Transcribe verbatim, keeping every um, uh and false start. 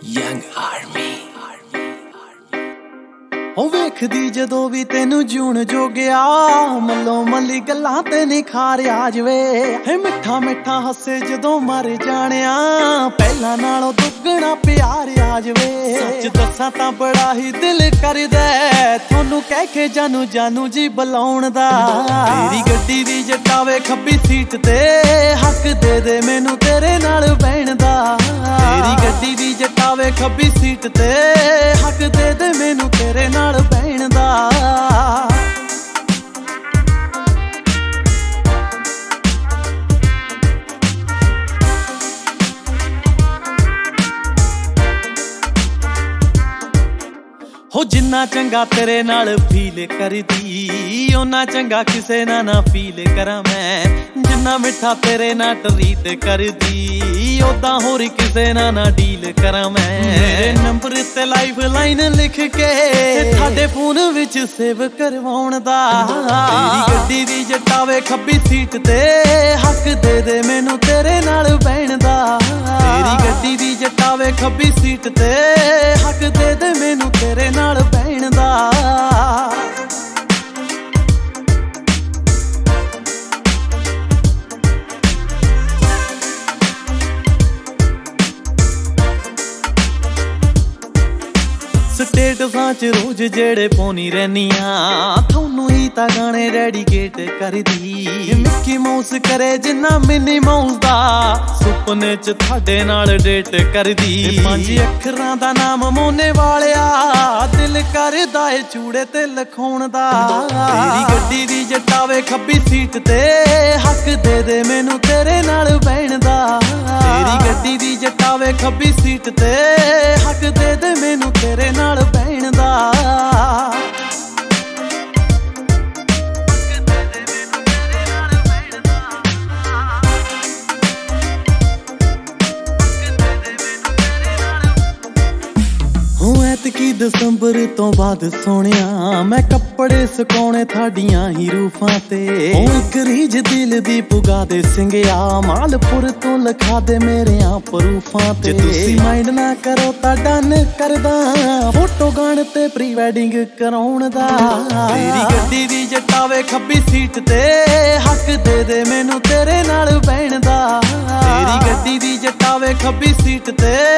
Young Army ਉਹ ਵੇਖਦੀ ਜਦੋਂ ਵੀ ਤੈਨੂੰ ਜੂਣ ਜੋਗਿਆ ਮੱਲੋ ਮੱਲੀ ਗੱਲਾਂ ਤੇ ਨਿਖਾਰ ਆ ਜਵੇ ਹੈ ਮਿੱਠਾ ਮਿੱਠਾ ਹੱਸੇ ਜਦੋਂ ਮਰ ਜਾਣਿਆ ਪਹਿਲਾਂ ਨਾਲੋਂ ਦੁੱਗਣਾ ਪਿਆਰ ਆ ਜਵੇ ਸੱਚ ਦੱਸਾਂ ਤਾਂ ਬੜਾ ਹੀ ਦਿਲ ਕਰਦਾ ਤੁਹਾਨੂੰ ਕਹਿ ਕੇ ਜਾਨੂ ਜਾਨੂ ਜੀ ਬੁਲਾਉਣ ਦਾ ਤੇਰੀ ਗੱਡੀ ਦੀ ਜਟਾਵੇ ਖੱਬੀ ਸੀਟ ਤੇ ਹੱਕ ਦੇ ਦੇ ਮੈਨੂੰ ਤੇਰੇ ਨਾਲ ਬਹਿਣ ਦਾ ਤੇਰੀ ਗੱਡੀ ਦੀ ਜਟਾਵੇ ਖੱਬੀ ਸੀਟ ਤੇ ਹੱਕ ਦੇ ਦੇ ਮੈਨੂੰ ਤੇਰੇ ਨਾਲ ਬਹਿਣ ਦਾ ਹੋ ਜਿੰਨਾ ਚੰਗਾ ਤੇਰੇ ਨਾਲ ਫੀਲ ਕਰਦੀ ਓਨਾ ਚੰਗਾ ਕਿਸੇ ਨਾਲ ਨਾ ਫੀਲ ਕਰਾਂ ਮੈਂ ਜਿੰਨਾ ਮਿੱਠਾ ਤੇਰੇ ਨਾਲ ਟਰੀਟ ਕਰਦੀ ਓਦਾਂ ਹੋਰ ਕਿਸੇ ਨਾਲ ਨਾ ਡੀਲ ਕਰਾਂ ਮੈਂ ਮੇਰੇ ਨੰਬਰ ਤੇ ਲਾਈਫ ਲਾਈਨ ਲਿਖ ਕੇ ਤੁਹਾਡੇ ਫੋਨ ਵਿੱਚ ਸੇਵ ਕਰਵਾਉਣ ਦਾ ਤੇਰੀ ਗੱਡੀ ਦੀ ਜਟਾਵੇ ਖੱਬੀ ਸੀਟ ਤੇ ਹੱਕ ਦੇ ਦੇ ਮੈਨੂੰ ਤੇਰੇ ਨਾਲ ਬਹਿਣ ਦਾ ਤੇਰੀ ਗੱਡੀ ਦੀ ਜਟਾਵੇ ਖੱਬੀ ਸੀਟ ਤੇ ਹੱਕ ਦੇ ਦੇ ਮੈਨੂੰ ਤੇਰੇ ਨਾਲ ਬਹਿਣ ਦਾ ਸਟੇਟਸਾਂ ਚ ਰੋਜ਼ ਜਿਹੜੇ ਪਾਉਣੀ ਰਹਿਨੀਆਂ ਤੁਹਾਨੂੰ ਹੀ ਤਾਂ ਗਾਣੇ ਡੈਡੀਕੇਟ ਕਰਦੀ ਮਿੱਕੀ ਮਾਊਸ ਕਰੇ ਜਿੰਨਾ ਮਿਨੀ ਮਾਊਸ ਦਾ ਸੁਪਨੇ ਚ ਤੁਹਾਡੇ ਨਾਲ ਡੇਟ ਕਰਦੀ ਪੰਜ ਅੱਖਰਾਂ ਦਾ ਨਾਮ ਮੋਨੇ ਵਾਲਿਆ ਦਿਲ ਕਰਦਾ ਏ ਚੂੜੇ ਤੇ ਲਿਖਾਉਣ ਦਾ ਤੇਰੀ ਗੱਡੀ ਦੀ ਜਟਾਵੇ ਖੱਬੀ ਸੀਟ ਤੇ ਹੱਕ ਦੇ ਦੇ ਮੈਨੂੰ ਤੇਰੇ ਨਾਲ ਬਹਿਣ ਦਾ ਤੇਰੀ ਗੱਡੀ ਦੀ ਜਟਾਵੇ ਖੱਬੀ ਸੀਟ ਤੇ ਹੱਕ ਦੇ ਦੇ ਮੈਨੂੰ ਤੇਰੇ ਨਾਲ ਬਹਿਣ ਦਾ ਹੂੰ ਐਤਕੀ ਦਸੰਬਰ ਤੋਂ ਬਾਅਦ ਸੋਹਣਿਆ ਮੈਂ ਕੱਪੜੇ ਸੁਕਾਉਣੇ ਤੁਹਾਡੀਆਂ ਹੀ ਰੂਫਾਂ ਤੇ ਉਹ ਇੱਕ ਰੀਝ ਦਿਲ ਦੀ ਪੁਗਾ ਦੇ ਸਿੰਘਿਆ ਮਾਲਪੁਰ ਤੋਂ ਲਿਖਾ ਦੇ ਮੇਰਿਆਂ ਪ੍ਰੂਫਾਂ ਤੇ ਜੇ ਤੁਸੀਂ ਮਾਈਂਡ ਨਾ ਕਰੋ ਤਾਂ ਡਨ ਕਰਦਾ ਫੋਟੋ ਗਾਣ ਤੇ ਪ੍ਰੀ ਵੈਡਿੰਗ ਕਰਾਉਣ ਦਾ ਤੇਰੀ ਗੱਡੀ ਦੀ ਜਟਾਵੇ ਖੱਬੀ ਸੀਟ ਤੇ ਹੱਕ ਦੇ ਦੇ ਮੈਨੂੰ ਤੇਰੇ ਨਾਲ ਬਹਿਣ ਦਾ ਤੇਰੀ ਗੱਡੀ ਦੀ ਜਟਾਵੇ ਖੱਬੀ ਸੀਟ ਤੇ